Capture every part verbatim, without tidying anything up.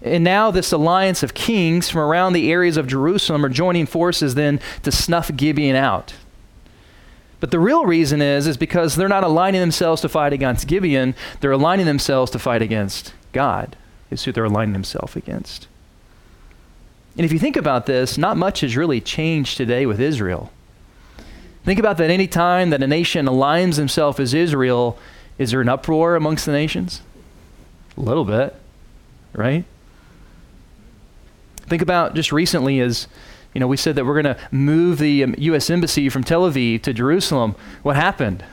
And now this alliance of kings from around the areas of Jerusalem are joining forces then to snuff Gibeon out. But the real reason is, is because they're not aligning themselves to fight against Gibeon, they're aligning themselves to fight against God, is who they're aligning themselves against. And if you think about this, not much has really changed today with Israel. Think about that any time that a nation aligns themselves as Israel, is there an uproar amongst the nations? A little bit, right? Think about just recently as, you know, we said that we're going to move the um, U S Embassy from Tel Aviv to Jerusalem. What happened?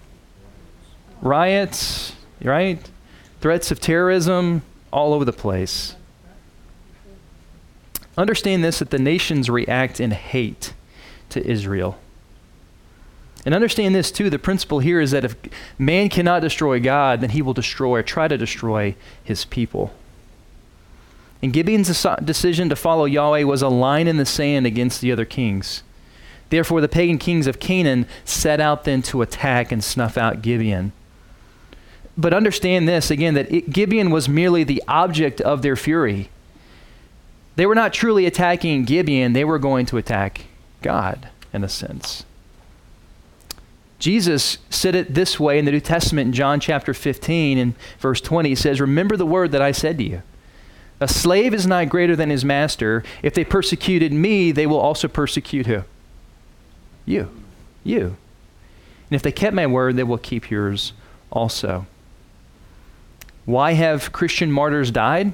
Riots, right? Threats of terrorism all over the place. Understand this, that the nations react in hate to Israel. And understand this too, the principle here is that if man cannot destroy God, then he will destroy or try to destroy his people. And Gibeon's decision to follow Yahweh was a line in the sand against the other kings. Therefore, the pagan kings of Canaan set out then to attack and snuff out Gibeon. But understand this, again, that it, Gibeon was merely the object of their fury. They were not truly attacking Gibeon, they were going to attack God, in a sense. Jesus said it this way in the New Testament in John chapter fifteen and verse twenty. He says, "Remember the word that I said to you. A slave is not greater than his master. If they persecuted me, they will also persecute who? You. You. And if they kept my word, they will keep yours also." Why have Christian martyrs died?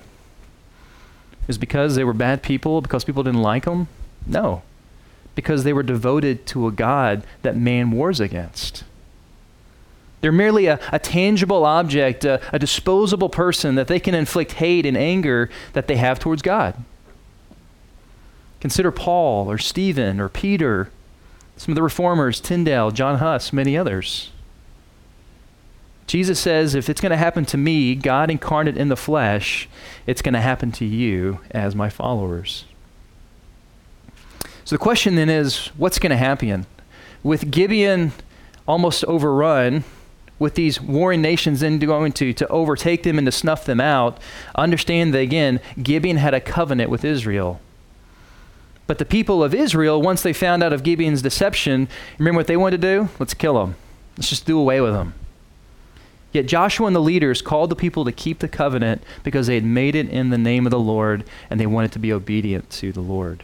Is it because they were bad people, because people didn't like them? No. Because they were devoted to a God that man wars against. They're merely a, a tangible object, a, a disposable person that they can inflict hate and anger that they have towards God. Consider Paul or Stephen or Peter, some of the reformers, Tyndale, John Huss, many others. Jesus says, if it's going to happen to me, God incarnate in the flesh, it's going to happen to you as my followers. So the question then is, what's going to happen? With Gibeon almost overrun, with these warring nations then going to, to overtake them and to snuff them out, understand that again, Gibeon had a covenant with Israel. But the people of Israel, once they found out of Gibeon's deception, remember what they wanted to do? Let's kill them. Let's just do away with them. Yet Joshua and the leaders called the people to keep the covenant because they had made it in the name of the Lord and they wanted to be obedient to the Lord.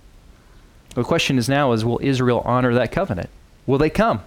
The question is now is, will Israel honor that covenant? Will they come?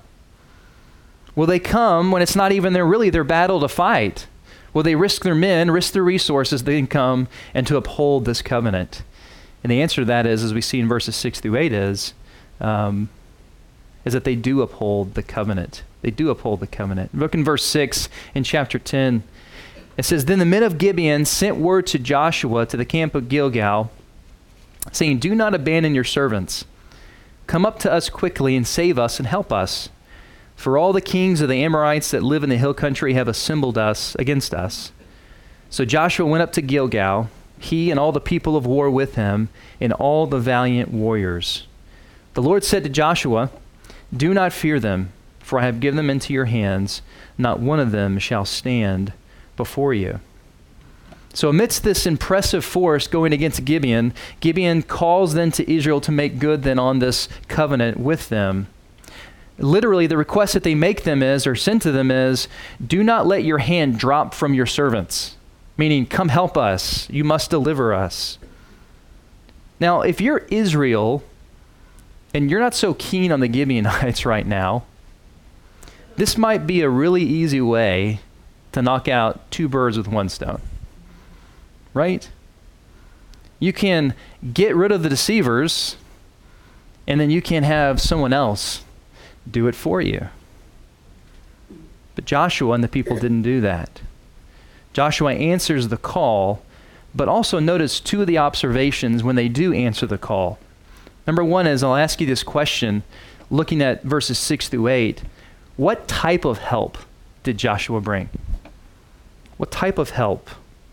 Will they come when it's not even their really their battle to fight? Will they risk their men, risk their resources, they can come and to uphold this covenant? And the answer to that is, as we see in verses six through eight, is, um, is that they do uphold the covenant. They do uphold the covenant. Look in verse six in chapter ten. It says, "Then the men of Gibeon sent word to Joshua to the camp of Gilgal, saying, 'Do not abandon your servants. Come up to us quickly and save us and help us. For all the kings of the Amorites that live in the hill country have assembled us against us.' So Joshua went up to Gilgal, he and all the people of war with him, and all the valiant warriors. The Lord said to Joshua, 'Do not fear them, for I have given them into your hands. Not one of them shall stand before you.'" So amidst this impressive force going against Gibeon, Gibeon calls then to Israel to make good then on this covenant with them. Literally, the request that they make them is, or send to them is, "Do not let your hand drop from your servants." Meaning, come help us. You must deliver us. Now, if you're Israel and you're not so keen on the Gibeonites right now, this might be a really easy way to knock out two birds with one stone. Right? You can get rid of the deceivers, and then you can have someone else do it for you. But Joshua and the people didn't do that. Joshua answers the call, but also notice two of the observations when they do answer the call. Number one is, I'll ask you this question, looking at verses six through eight. What type of help did Joshua bring? What type of help?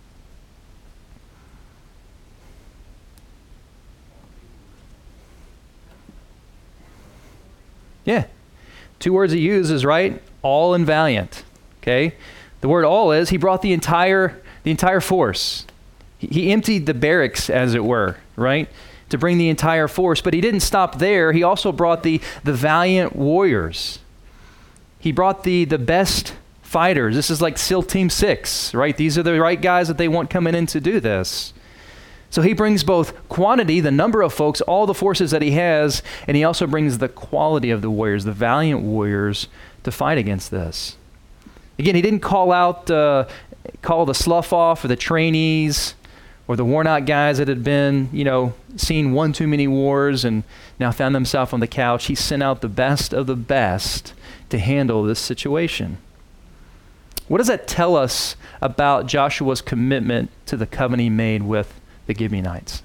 Yeah. Two words he uses, right? All and valiant. Okay? The word all is he brought the entire the entire force. He, he emptied the barracks, as it were, right? To bring the entire force. But he didn't stop there. He also brought the, the valiant warriors. He brought the, the best fighters. This is like SEAL Team Six, right? These are the right guys that they want coming in to do this. So he brings both quantity, the number of folks, all the forces that he has, and he also brings the quality of the warriors, the valiant warriors, to fight against this. Again, he didn't call out, uh, call the slough off or the trainees or the worn out guys that had been, you know, seen one too many wars and now found themselves on the couch. He sent out the best of the best to handle this situation. What does that tell us about Joshua's commitment to the covenant he made with the Gibeonites?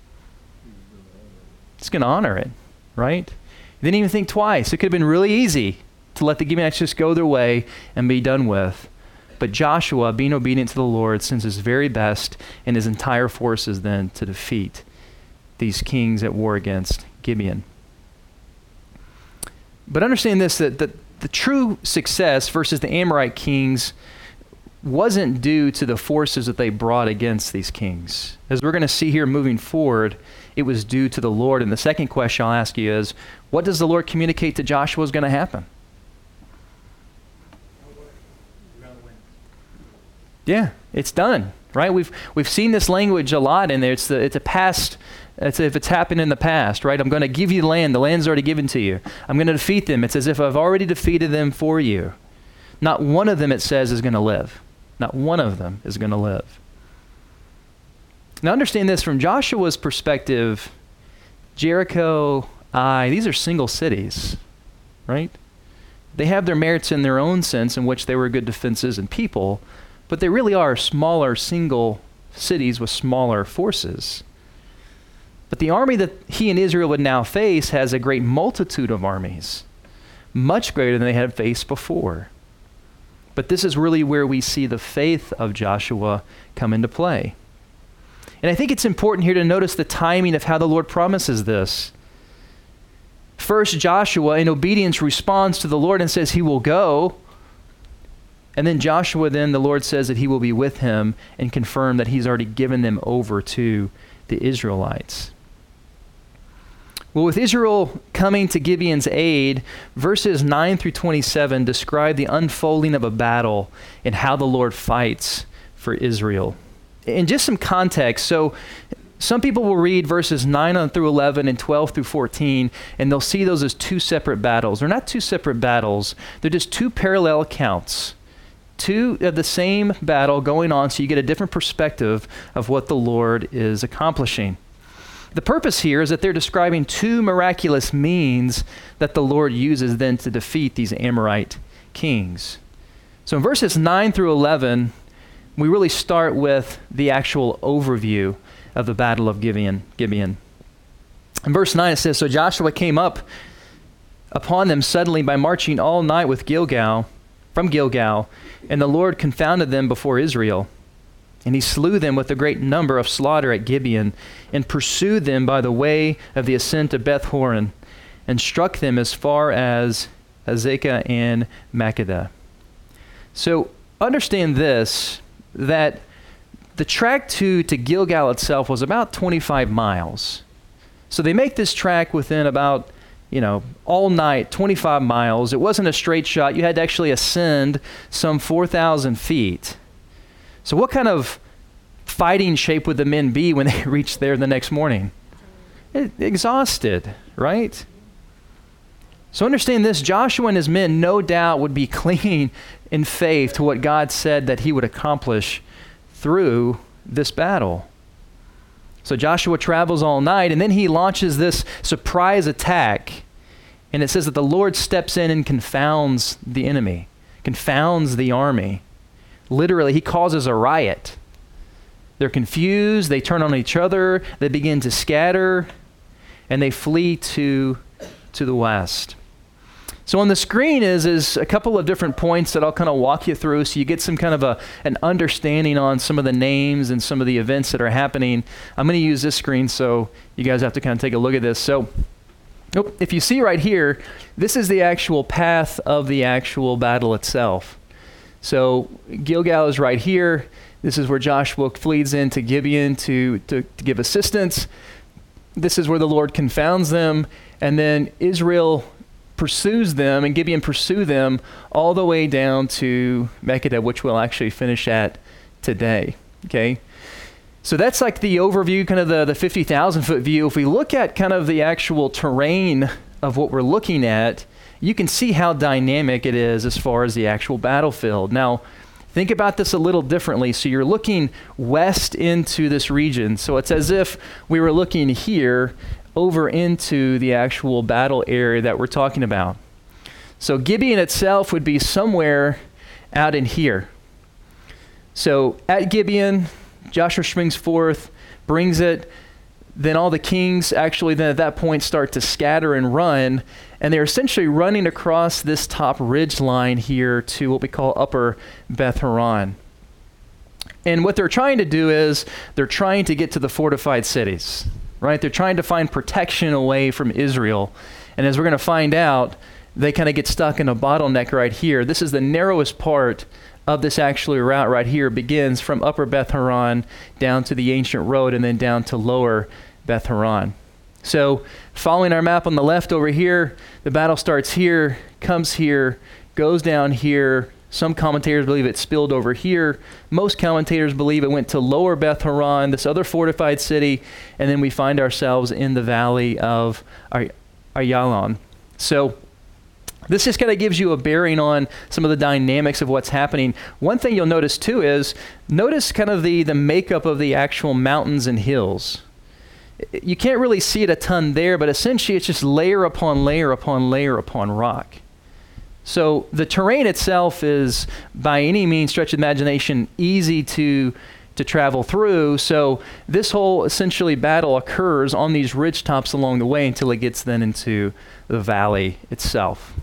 He's going to honor it, right? He didn't even think twice. It could have been really easy to let the Gibeonites just go their way and be done with. But Joshua, being obedient to the Lord, sends his very best and his entire forces then to defeat these kings at war against Gibeon. But understand this, that the, the true success versus the Amorite kings wasn't due to the forces that they brought against these kings. As we're going to see here moving forward, it was due to the Lord. And the second question I'll ask you is, what does the Lord communicate to Joshua is going to happen? Yeah, it's done, right? We've we've seen this language a lot in there. It's the it's a past. It's if it's happened in the past, right? I'm going to give you the land. The land's already given to you. I'm going to defeat them. It's as if I've already defeated them for you. Not one of them, it says, is going to live. Not one of them is going to live. Now understand this, from Joshua's perspective, Jericho, Ai, these are single cities, right? They have their merits in their own sense in which they were good defenses and people, but they really are smaller single cities with smaller forces. But the army that he and Israel would now face has a great multitude of armies, much greater than they had faced before. But this is really where we see the faith of Joshua come into play. And I think it's important here to notice the timing of how the Lord promises this. First, Joshua, in obedience, responds to the Lord and says he will go. And then Joshua, then the Lord says that he will be with him and confirm that he's already given them over to the Israelites. Well, with Israel coming to Gibeon's aid, verses nine through twenty-seven describe the unfolding of a battle and how the Lord fights for Israel. In just some context, so some people will read verses nine through eleven and twelve through fourteen, and they'll see those as two separate battles. They're not two separate battles. They're just two parallel accounts. Two of the same battle going on, so you get a different perspective of what the Lord is accomplishing. The purpose here is that they're describing two miraculous means that the Lord uses then to defeat these Amorite kings. So in verses nine through eleven, we really start with the actual overview of the Battle of Gibeon. Gibeon. In verse nine it says, "So Joshua came up upon them suddenly by marching all night with Gilgal, from Gilgal, and the Lord confounded them before Israel. And he slew them with a great number of slaughter at Gibeon, and pursued them by the way of the ascent of Beth Horon, and struck them as far as Azekah and Makkedah." So understand this, that the track to, to Gilgal itself was about twenty-five miles. So they make this track within about, you know, all night, twenty-five miles. It wasn't a straight shot. You had to actually ascend some four thousand feet. So what kind of fighting shape would the men be when they reached there the next morning? It, exhausted, right? So understand this, Joshua and his men no doubt would be clinging in faith to what God said that he would accomplish through this battle. So Joshua travels all night, and then he launches this surprise attack. And it says that the Lord steps in and confounds the enemy, confounds the army. Literally, he causes a riot. They're confused, they turn on each other, they begin to scatter, and they flee to, to the west. So on the screen is, is a couple of different points that I'll kind of walk you through so you get some kind of a, an understanding on some of the names and some of the events that are happening. I'm going to use this screen so you guys have to kind of take a look at this. So if you see right here, this is the actual path of the actual battle itself. So Gilgal is right here. This is where Joshua flees into Gibeon to, to, to give assistance. This is where the Lord confounds them. And then Israel pursues them, and Gibeon pursue them all the way down to Makkedah, which we'll actually finish at today. Okay? So that's like the overview, kind of the, the fifty thousand foot view. If we look at kind of the actual terrain of what we're looking at, you can see how dynamic it is as far as the actual battlefield. Now, think about this a little differently. So you're looking west into this region. So it's as if we were looking here over into the actual battle area that we're talking about. So Gibeon itself would be somewhere out in here. So at Gibeon, Joshua springs forth, brings it. Then all the kings actually then at that point start to scatter and run, and they're essentially running across this top ridge line here to what we call Upper Beth Horon. And what they're trying to do is they're trying to get to the fortified cities, right? They're trying to find protection away from Israel. And as we're going to find out, they kind of get stuck in a bottleneck right here. This is the narrowest part of this actually route right here. It begins from Upper Beth Horon down to the ancient road and then down to Lower Beth Horon. So following our map on the left over here, the battle starts here, comes here, goes down here. Some commentators believe it spilled over here. Most commentators believe it went to Lower Beth Horon, this other fortified city, and then we find ourselves in the valley of Ay- Ayalon. So this just kind of gives you a bearing on some of the dynamics of what's happening. One thing you'll notice too is, notice kind of the, the makeup of the actual mountains and hills. You can't really see it a ton there, but essentially it's just layer upon layer upon layer upon rock. So the terrain itself is, by any means, stretch of imagination, easy to to travel through. So this whole essentially battle occurs on these ridge tops along the way until it gets then into the valley itself.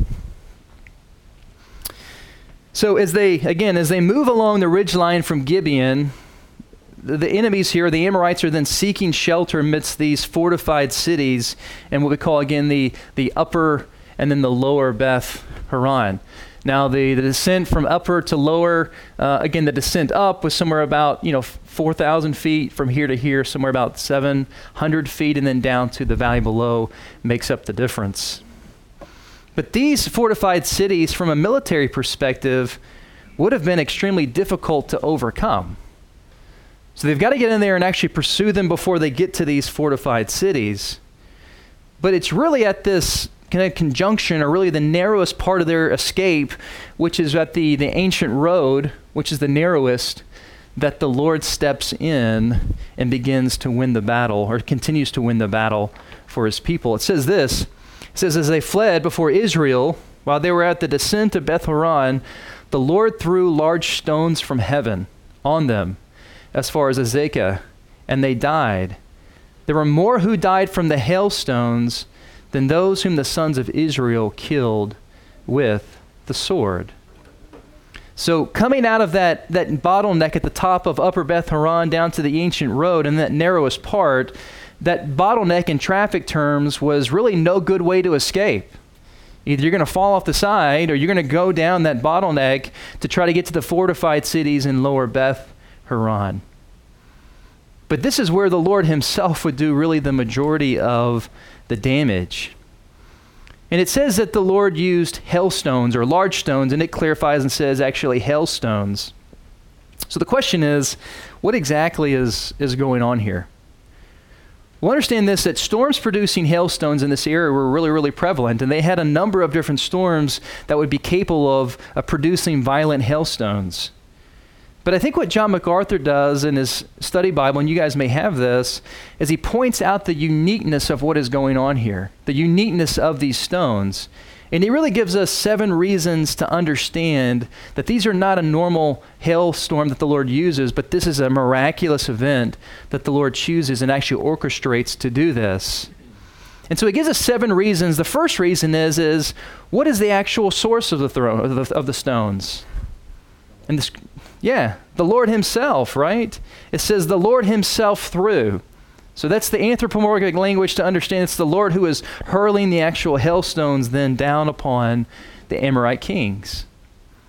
So as they, again, as they move along the ridge line from Gibeon, the, the enemies here, the Amorites, are then seeking shelter amidst these fortified cities and what we call, again, the, the upper and then the lower Beth Horon. Now, the, the descent from upper to lower, uh, again, the descent up was somewhere about, you know, four thousand feet from here to here, somewhere about seven hundred feet, and then down to the valley below makes up the difference. But these fortified cities, from a military perspective, would have been extremely difficult to overcome. So they've got to get in there and actually pursue them before they get to these fortified cities. But it's really at this kind of conjunction, or really the narrowest part of their escape, which is at the, the ancient road, which is the narrowest, that the Lord steps in and begins to win the battle, or continues to win the battle for his people. It says this, it says, as they fled before Israel, while they were at the descent of Beth Horon, the Lord threw large stones from heaven on them, as far as Azekah, and they died. There were more who died from the hailstones than those whom the sons of Israel killed with the sword. So coming out of that, that bottleneck at the top of Upper Beth Horon down to the ancient road, and that narrowest part, that bottleneck in traffic terms was really no good way to escape. Either you're going to fall off the side, or you're going to go down that bottleneck to try to get to the fortified cities in Lower Beth Horon. But this is where the Lord himself would do really the majority of the damage. And it says that the Lord used hailstones, or large stones, and it clarifies and says actually hailstones. So the question is, what exactly is, is going on here? Well, understand this, that storms producing hailstones in this area were really, really prevalent, and they had a number of different storms that would be capable of, of producing violent hailstones. But I think what John MacArthur does in his study Bible, and you guys may have this, is he points out the uniqueness of what is going on here, the uniqueness of these stones. And he really gives us seven reasons to understand that these are not a normal hailstorm that the Lord uses, but this is a miraculous event that the Lord chooses and actually orchestrates to do this. And so he gives us seven reasons. The first reason is, is what is the actual source of the, thro- of the, of the stones? And this, yeah, the Lord himself, right? It says the Lord himself threw. So that's the anthropomorphic language to understand it's the Lord who is hurling the actual hailstones then down upon the Amorite kings.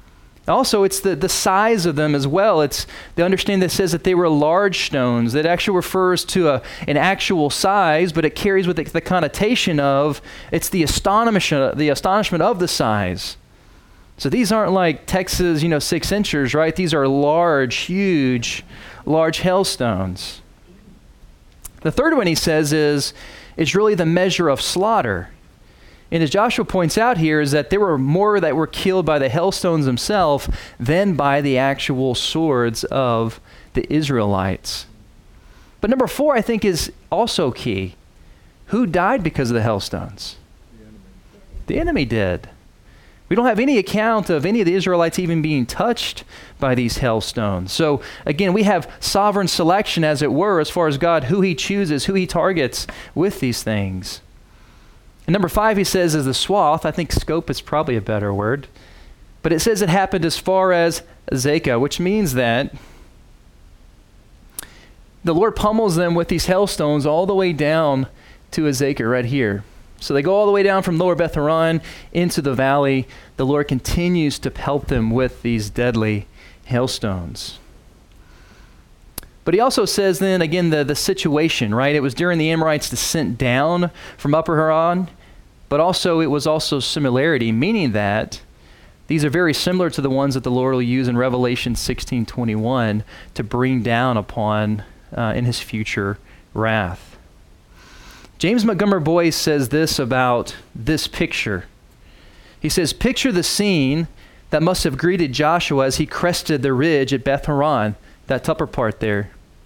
Also, it's the, the size of them as well. It's the understanding that says that they were large stones. That actually refers to a, an actual size, but it carries with it the connotation of it's the astonishment, the astonishment of the size. So these aren't like Texas, you know, six inchers, right? These are large, huge, large hailstones. The third one he says is, it's really the measure of slaughter. And as Joshua points out here, is that there were more that were killed by the hailstones themselves than by the actual swords of the Israelites. But number four, I think, is also key. Who died because of the hailstones? The enemy. The enemy did. We don't have any account of any of the Israelites even being touched by these hailstones. So again, we have sovereign selection, as it were, as far as God, who he chooses, who he targets with these things. And number five, he says, is the swath. I think scope is probably a better word. But it says it happened as far as Azekah, which means that the Lord pummels them with these hailstones all the way down to Azekah right here. So they go all the way down from Lower Beth Horon into the valley. The Lord continues to pelt them with these deadly hailstones. But he also says then, again, the, the situation, right? It was during the Amorites' descent down from Upper Huron, but also it was also similarity, meaning that these are very similar to the ones that the Lord will use in Revelation sixteen twenty-one to bring down upon uh, in his future wrath. James Montgomery Boyce says this about this picture. He says, picture the scene that must have greeted Joshua as he crested the ridge at Beth Horon, that upper part there.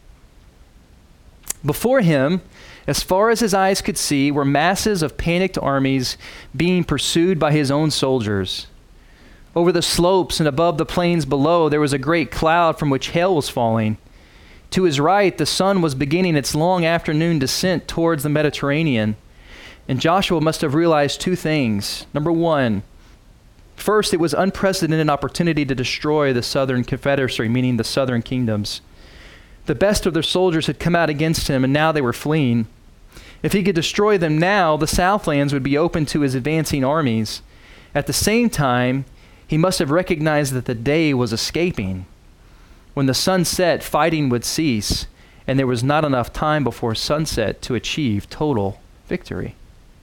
Before him, as far as his eyes could see, were masses of panicked armies being pursued by his own soldiers. Over the slopes and above the plains below, there was a great cloud from which hail was falling. To his right, the sun was beginning its long afternoon descent towards the Mediterranean. And Joshua must have realized two things. Number one, first, it was unprecedented opportunity to destroy the southern confederacy, meaning the southern kingdoms. The best of their soldiers had come out against him, and now they were fleeing. If he could destroy them now, the Southlands would be open to his advancing armies. At the same time, he must have recognized that the day was escaping. When the sun set, fighting would cease, and there was not enough time before sunset to achieve total victory.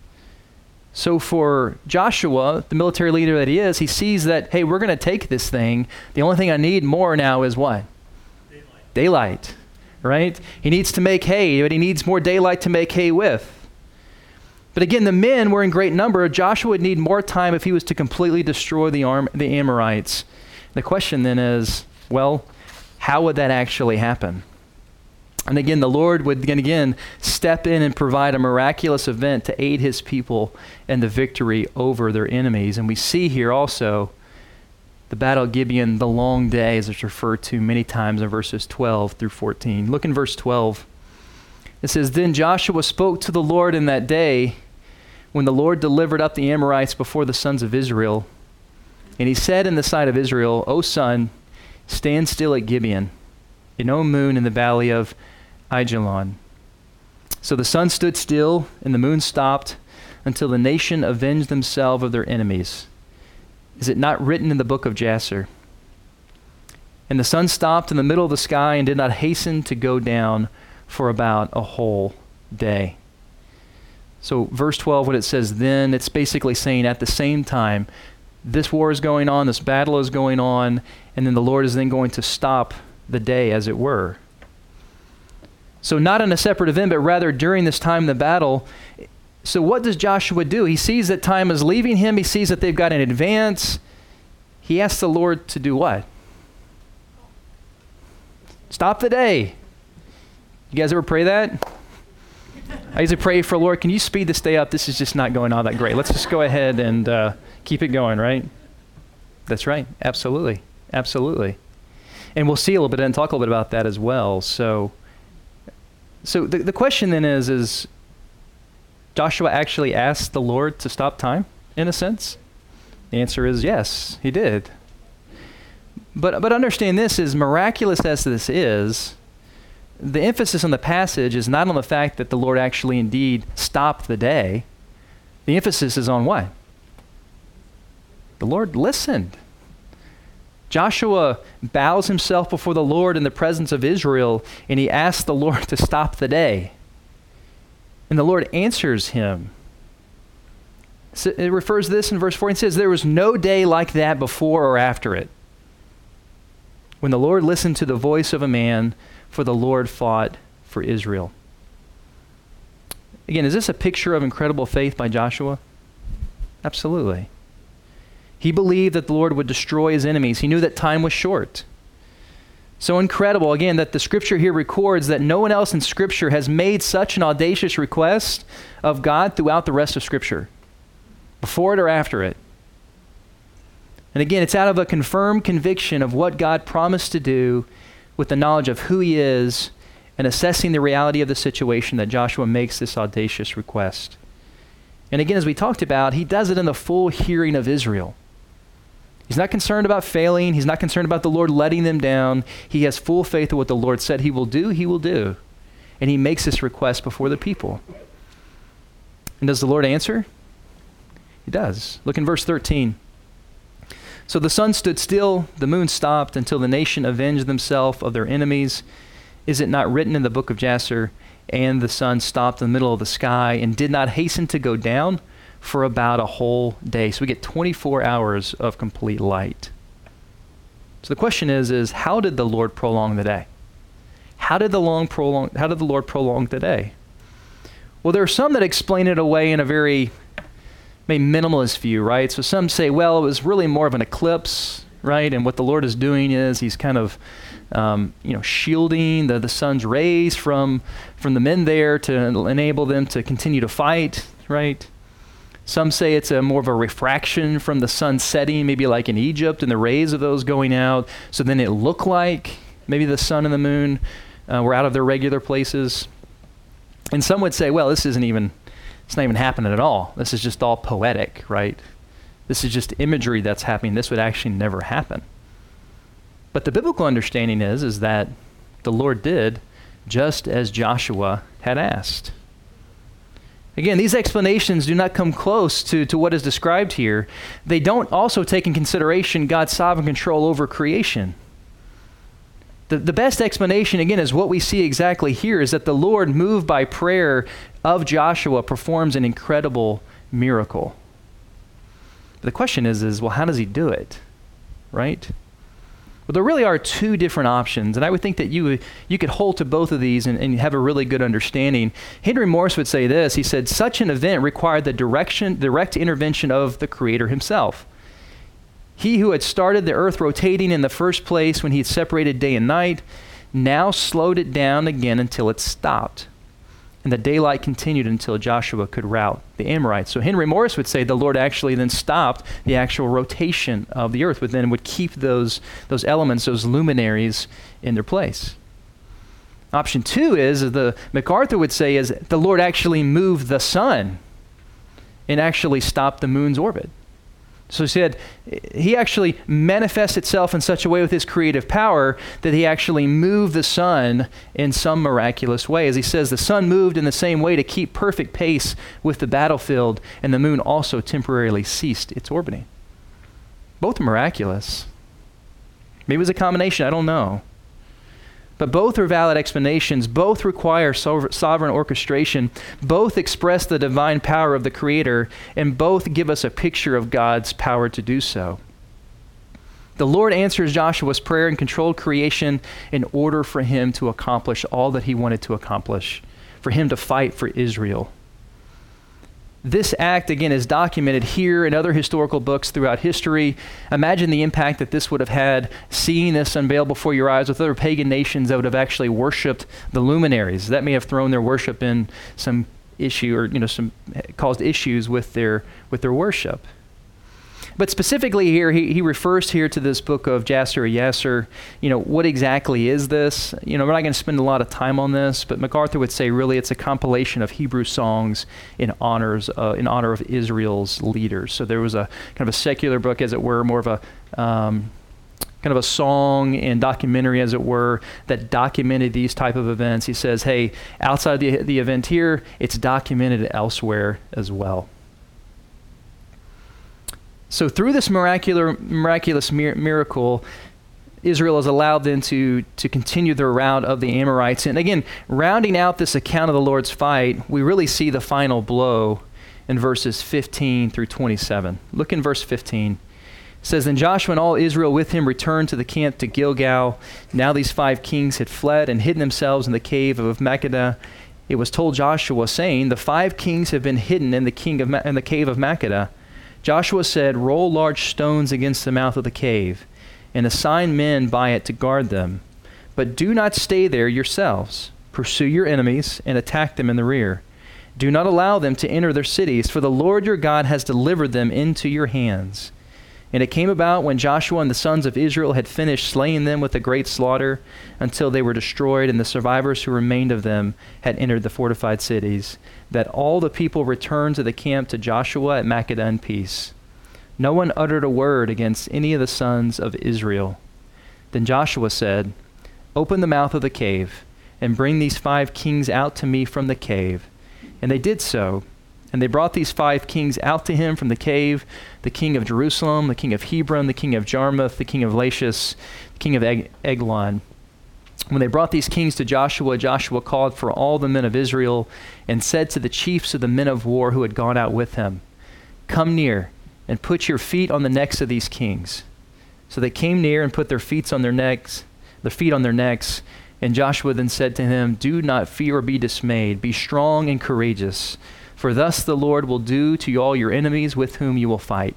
So for Joshua, the military leader that he is, he sees that, hey, we're going to take this thing. The only thing I need more now is what? Daylight. Daylight, right? He needs to make hay, but he needs more daylight to make hay with. But again, the men were in great number. Joshua would need more time if he was to completely destroy the, Am- the Amorites. The question then is, well, how would that actually happen? And again, the Lord would again, again step in and provide a miraculous event to aid his people in the victory over their enemies. And we see here also the battle of Gibeon, the long day, as it's referred to many times in verses twelve through fourteen. Look in verse twelve. It says, Then Joshua spoke to the Lord in that day when the Lord delivered up the Amorites before the sons of Israel. And he said in the sight of Israel, O son, stand still at Gibeon, in O moon in the valley of Ajalon. So the sun stood still, and the moon stopped, until the nation avenged themselves of their enemies. Is it not written in the book of Jasher? And the sun stopped in the middle of the sky and did not hasten to go down for about a whole day. So verse twelve, when it says then, it's basically saying at the same time, this war is going on, this battle is going on, and then the Lord is then going to stop the day, as it were. So not in a separate event, but rather during this time of the battle. So what does Joshua do? He sees that time is leaving him. He sees that they've got an advance. He asks the Lord to do what? Stop the day. You guys ever pray that? I used to pray for, Lord, can you speed this day up? This is just not going all that great. Let's just go ahead and uh, keep it going, right? That's right. Absolutely. Absolutely. And we'll see a little bit and talk a little bit about that as well. So so the, the question then is, is Joshua actually asked the Lord to stop time, in a sense? The answer is yes, he did. But but understand this, is miraculous as this is, the emphasis on the passage is not on the fact that the Lord actually indeed stopped the day. The emphasis is on what? The Lord listened. Joshua bows himself before the Lord in the presence of Israel, and he asks the Lord to stop the day. And the Lord answers him. So it refers to this in verse four. It says, there was no day like that before or after it, when the Lord listened to the voice of a man, for the Lord fought for Israel. Again, is this a picture of incredible faith by Joshua? Absolutely. He believed that the Lord would destroy his enemies. He knew that time was short. So incredible, again, that the scripture here records that no one else in scripture has made such an audacious request of God throughout the rest of scripture, before it or after it. And again, it's out of a confirmed conviction of what God promised to do, with the knowledge of who he is and assessing the reality of the situation, that Joshua makes this audacious request. And again, as we talked about, he does it in the full hearing of Israel. He's not concerned about failing. He's not concerned about the Lord letting them down. He has full faith in what the Lord said he will do, he will do. And he makes this request before the people. And does the Lord answer? He does. Look in verse thirteen. So the sun stood still, the moon stopped, until the nation avenged themselves of their enemies. Is it not written in the book of Jasher? And the sun stopped in the middle of the sky and did not hasten to go down for about a whole day. So we get twenty-four hours of complete light. So the question is, is how did the Lord prolong the day? How did the long prolong, how did the Lord prolong the day? Well, there are some that explain it away in a very maybe minimalist view, right? So some say, well, it was really more of an eclipse, right? And what the Lord is doing is he's kind of Um, you know, shielding the, the sun's rays from from the men there to enable them to continue to fight, right? Some say it's a more of a refraction from the sun setting, maybe like in Egypt, and the rays of those going out. So then it looked like maybe the sun and the moon uh, were out of their regular places. And some would say, well, this isn't even, it's not even happening at all. This is just all poetic, right? This is just imagery that's happening. This would actually never happen. But the biblical understanding is, is that the Lord did just as Joshua had asked. Again, these explanations do not come close to, to what is described here. They don't also take in consideration God's sovereign control over creation. The, the best explanation, again, is what we see exactly here, is that the Lord, moved by prayer of Joshua, performs an incredible miracle. The question is, is, well, how does he do it, right? Well, there really are two different options, and I would think that you you could hold to both of these and, and have a really good understanding. Henry Morris would say this. He said, such an event required the direction, direct intervention of the Creator himself. He who had started the earth rotating in the first place when he had separated day and night, now slowed it down again until it stopped. And the daylight continued until Joshua could rout the Amorites. So Henry Morris would say the Lord actually then stopped the actual rotation of the earth, but then would keep those, those elements, those luminaries in their place. Option two is, as the MacArthur would say, is the Lord actually moved the sun and actually stopped the moon's orbit. So he said he actually manifests itself in such a way with his creative power that he actually moved the sun in some miraculous way. As he says, the sun moved in the same way to keep perfect pace with the battlefield, and the moon also temporarily ceased its orbiting. Both are miraculous. Maybe it was a combination, I don't know. But both are valid explanations. Both require sovereign orchestration. Both express the divine power of the Creator, and both give us a picture of God's power to do so. The Lord answers Joshua's prayer and controlled creation in order for him to accomplish all that he wanted to accomplish, for him to fight for Israel. This act, again, is documented here in other historical books throughout history. Imagine the impact that this would have had, seeing this unveiled before your eyes with other pagan nations that would have actually worshipped the luminaries. That may have thrown their worship in some issue, or you know, some caused issues with their with their worship. But specifically here, he, he refers here to this book of Jasher or Yasser. You know, what exactly is this? You know, we're not going to spend a lot of time on this, but MacArthur would say really it's a compilation of Hebrew songs in honors uh, in honor of Israel's leaders. So there was a kind of a secular book, as it were, more of a um, kind of a song and documentary, as it were, that documented these type of events. He says, hey, outside the, the event here, it's documented elsewhere as well. So through this miraculous, miraculous mir- miracle, Israel is allowed then to, to continue their rout of the Amorites. And again, rounding out this account of the Lord's fight, we really see the final blow in verses fifteen through twenty-seven. Look in verse fifteen. It says, Then Joshua and all Israel with him returned to the camp to Gilgal. Now these five kings had fled and hidden themselves in the cave of Makkedah. It was told Joshua, saying, The five kings have been hidden in the, king of Ma- in the cave of Makkedah. Joshua said, Roll large stones against the mouth of the cave, and assign men by it to guard them. But do not stay there yourselves. Pursue your enemies and attack them in the rear. Do not allow them to enter their cities, for the Lord your God has delivered them into your hands. And it came about when Joshua and the sons of Israel had finished slaying them with a great slaughter until they were destroyed, and the survivors who remained of them had entered the fortified cities, that all the people returned to the camp to Joshua at Makkedah in peace. No one uttered a word against any of the sons of Israel. Then Joshua said, Open the mouth of the cave, and bring these five kings out to me from the cave. And they did so. And they brought these five kings out to him from the cave, the king of Jerusalem, the king of Hebron, the king of Jarmuth, the king of Lachish, the king of Eg- Eglon. When they brought these kings to Joshua, Joshua called for all the men of Israel and said to the chiefs of the men of war who had gone out with him, Come near and put your feet on the necks of these kings. So they came near and put their feet on their necks, their feet on their necks. And Joshua then said to him, Do not fear or be dismayed. Be strong and courageous. For thus the Lord will do to all your enemies with whom you will fight.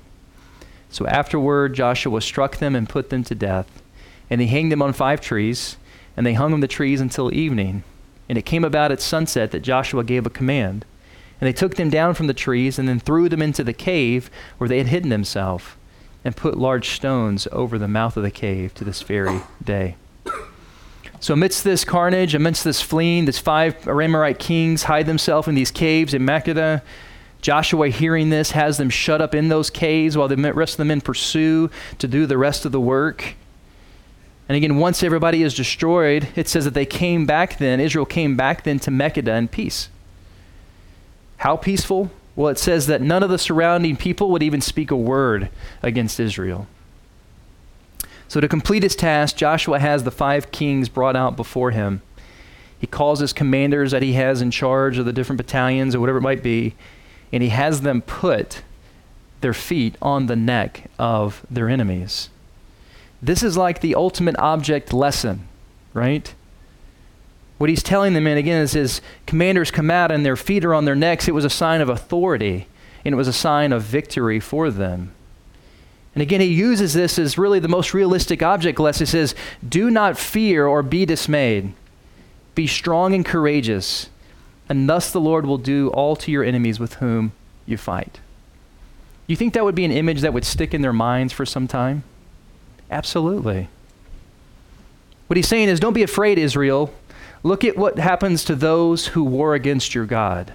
So afterward Joshua struck them and put them to death. And he hanged them on five trees, and they hung on the trees until evening. And it came about at sunset that Joshua gave a command. And they took them down from the trees and then threw them into the cave where they had hidden themselves, and put large stones over the mouth of the cave to this very day. So amidst this carnage, amidst this fleeing, these five Amorite kings hide themselves in these caves in Makkedah. Joshua, hearing this, has them shut up in those caves while the rest of the men pursue to do the rest of the work. And again, once everybody is destroyed, it says that they came back then, Israel came back then to Makkedah in peace. How peaceful? Well, it says that none of the surrounding people would even speak a word against Israel. So to complete his task, Joshua has the five kings brought out before him. He calls his commanders that he has in charge of the different battalions or whatever it might be, and he has them put their feet on the neck of their enemies. This is like the ultimate object lesson, right? What he's telling them, and again, is his commanders come out and their feet are on their necks. It was a sign of authority, and it was a sign of victory for them. And again, he uses this as really the most realistic object lesson. He says, do not fear or be dismayed. Be strong and courageous, and thus the Lord will do all to your enemies with whom you fight. You think that would be an image that would stick in their minds for some time? Absolutely. What he's saying is, don't be afraid, Israel. Look at what happens to those who war against your God.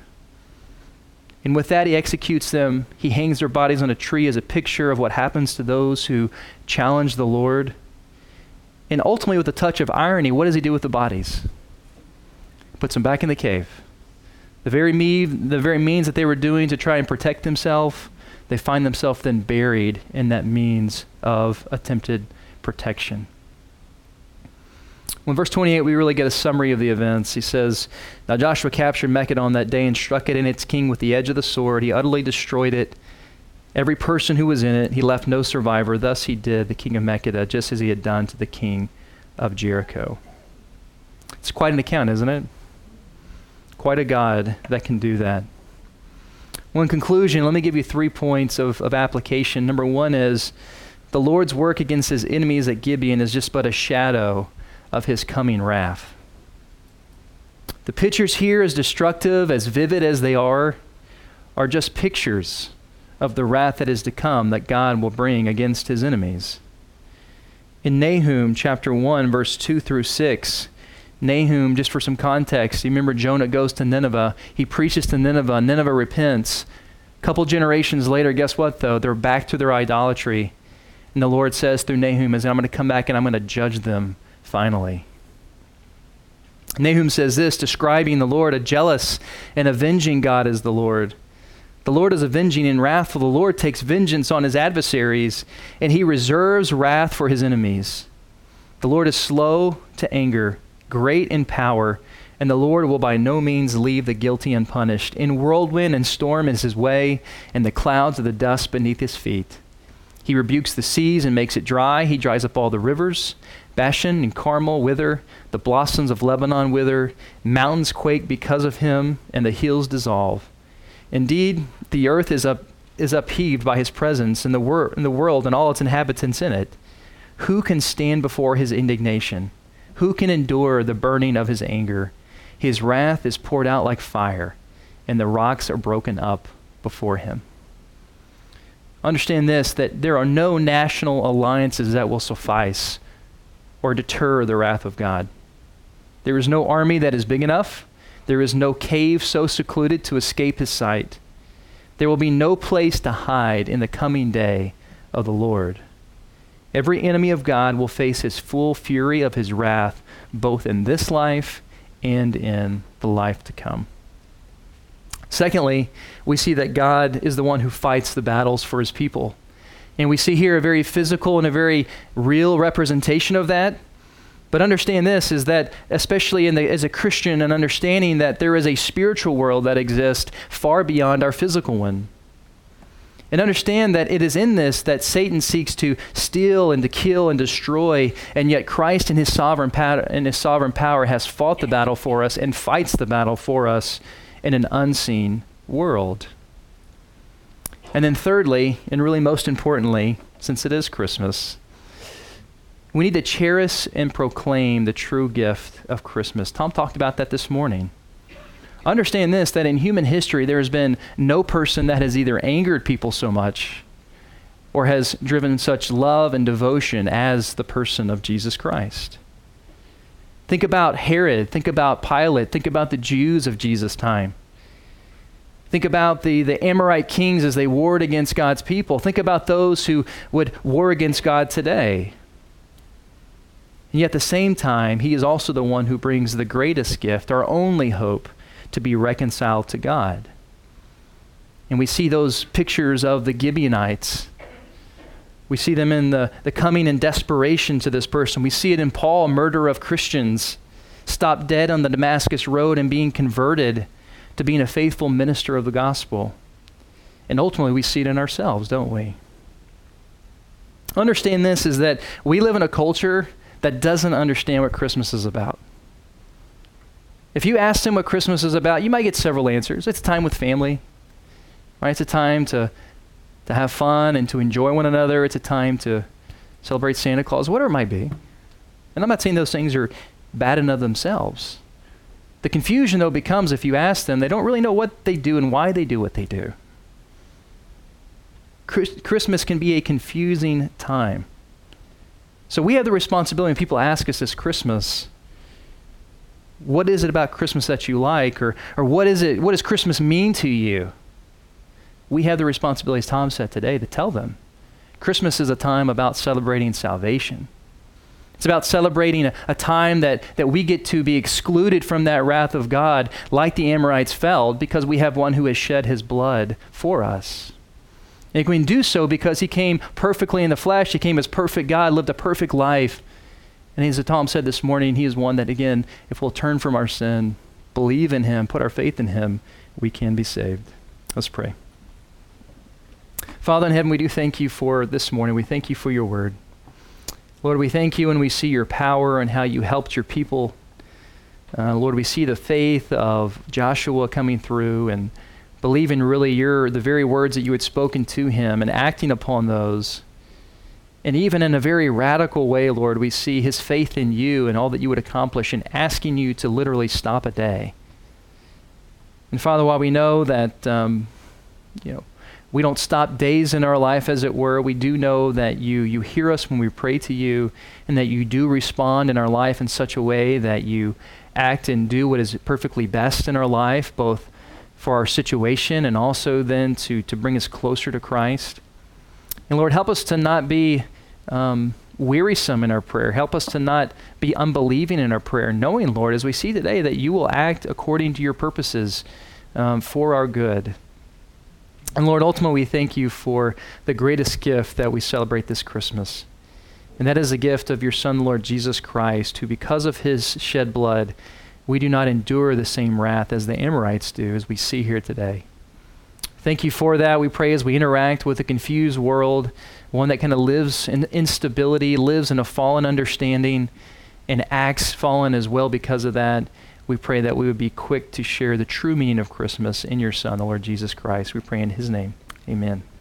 And with that, he executes them. He hangs their bodies on a tree as a picture of what happens to those who challenge the Lord. And ultimately, with a touch of irony, what does he do with the bodies? He puts them back in the cave. The very, me- the very means that they were doing to try and protect themselves, they find themselves then buried in that means of attempted protection. Well, in verse twenty-eight, we really get a summary of the events. He says, Now Joshua captured Makkedah on that day and struck it and its king with the edge of the sword. He utterly destroyed it. Every person who was in it, he left no survivor. Thus he did the king of Makkedah, just as he had done to the king of Jericho. It's quite an account, isn't it? Quite a God that can do that. Well, in conclusion, let me give you three points of, of application. Number one is, the Lord's work against his enemies at Gibeon is just but a shadow of his coming wrath. The pictures here, as destructive, as vivid as they are, are just pictures of the wrath that is to come that God will bring against his enemies. In Nahum chapter one, verse two through six, Nahum, just for some context, you remember Jonah goes to Nineveh. He preaches to Nineveh. Nineveh repents. A couple generations later, guess what though? They're back to their idolatry. And the Lord says through Nahum, is I'm going to come back and I'm going to judge them finally. Nahum says this, describing the Lord, a jealous and avenging God is the Lord. The The Lord is avenging and wrathful. The Lord takes vengeance on his adversaries, and he reserves wrath for his enemies. The Lord is slow to anger, great in power, and the Lord will by no means leave the guilty unpunished. In whirlwind and storm is his way, and the clouds are the dust beneath his feet. He rebukes the seas and makes it dry. He dries up all the rivers. Bashan and Carmel wither. The blossoms of Lebanon wither. Mountains quake because of him, and the hills dissolve. Indeed, the earth is up is upheaved by his presence, and the, wor- and the world and all its inhabitants in it. Who can stand before his indignation? Who can endure the burning of his anger? His wrath is poured out like fire, and the rocks are broken up before him. Understand this, that there are no national alliances that will suffice or deter the wrath of God. There is no army that is big enough. There is no cave so secluded to escape his sight. There will be no place to hide in the coming day of the Lord. Every enemy of God will face his full fury of his wrath, both in this life and in the life to come. Secondly, we see that God is the one who fights the battles for his people. And we see here a very physical and a very real representation of that. But understand this, is that especially in the, as a Christian, and understanding that there is a spiritual world that exists far beyond our physical one. And understand that it is in this that Satan seeks to steal and to kill and destroy, and yet Christ in his sovereign power, in his sovereign power has fought the battle for us and fights the battle for us in an unseen world. And then thirdly, and really most importantly, since it is Christmas, we need to cherish and proclaim the true gift of Christmas. Tom talked about that this morning. Understand this, that in human history, there has been no person that has either angered people so much or has driven such love and devotion as the person of Jesus Christ. Think about Herod. Think about Pilate. Think about the Jews of Jesus' time. Think about the, the Amorite kings as they warred against God's people. Think about those who would war against God today. And yet at the same time, he is also the one who brings the greatest gift, our only hope, to be reconciled to God. And we see those pictures of the Gibeonites. We see them in the, the coming in desperation to this person. We see it in Paul, murder of Christians, stopped dead on the Damascus road and being converted to being a faithful minister of the gospel. And ultimately we see it in ourselves, don't we? Understand this, is that we live in a culture that doesn't understand what Christmas is about. If you ask them what Christmas is about, you might get several answers. It's time with family, right? It's a time to, to have fun and to enjoy one another. It's a time to celebrate Santa Claus, whatever it might be. And I'm not saying those things are bad in of themselves. The confusion, though, becomes if you ask them, they don't really know what they do and why they do what they do. Chris- Christmas can be a confusing time. So we have the responsibility when people ask us this Christmas, what is it about Christmas that you like? Or or what is it, what does Christmas mean to you? We have the responsibility, as Tom said today, to tell them. Christmas is a time about celebrating salvation. It's about celebrating a, a time that, that we get to be excluded from that wrath of God like the Amorites felt, because we have one who has shed his blood for us. And we can do so because he came perfectly in the flesh. He came as perfect God, lived a perfect life. And as Tom said this morning, he is one that, again, if we'll turn from our sin, believe in him, put our faith in him, we can be saved. Let's pray. Father in heaven, we do thank you for this morning. We thank you for your word. Lord, we thank you when we see your power and how you helped your people. Uh, Lord, we see the faith of Joshua coming through and believing really your the very words that you had spoken to him and acting upon those. And even in a very radical way, Lord, we see his faith in you and all that you would accomplish and asking you to literally stop a day. And Father, while we know that, um, you know, we don't stop days in our life, as it were, we do know that you you hear us when we pray to you, and that you do respond in our life in such a way that you act and do what is perfectly best in our life, both for our situation and also then to, to bring us closer to Christ. And Lord, help us to not be um, wearisome in our prayer. Help us to not be unbelieving in our prayer, knowing, Lord, as we see today, that you will act according to your purposes um, for our good. And Lord, ultimately, we thank you for the greatest gift that we celebrate this Christmas. And that is the gift of your Son, Lord Jesus Christ, who because of his shed blood, we do not endure the same wrath as the Amorites do, as we see here today. Thank you for that. We pray as we interact with a confused world, one that kind of lives in instability, lives in a fallen understanding, and acts fallen as well because of that. We pray that we would be quick to share the true meaning of Christmas in your Son, the Lord Jesus Christ. We pray in his name. Amen.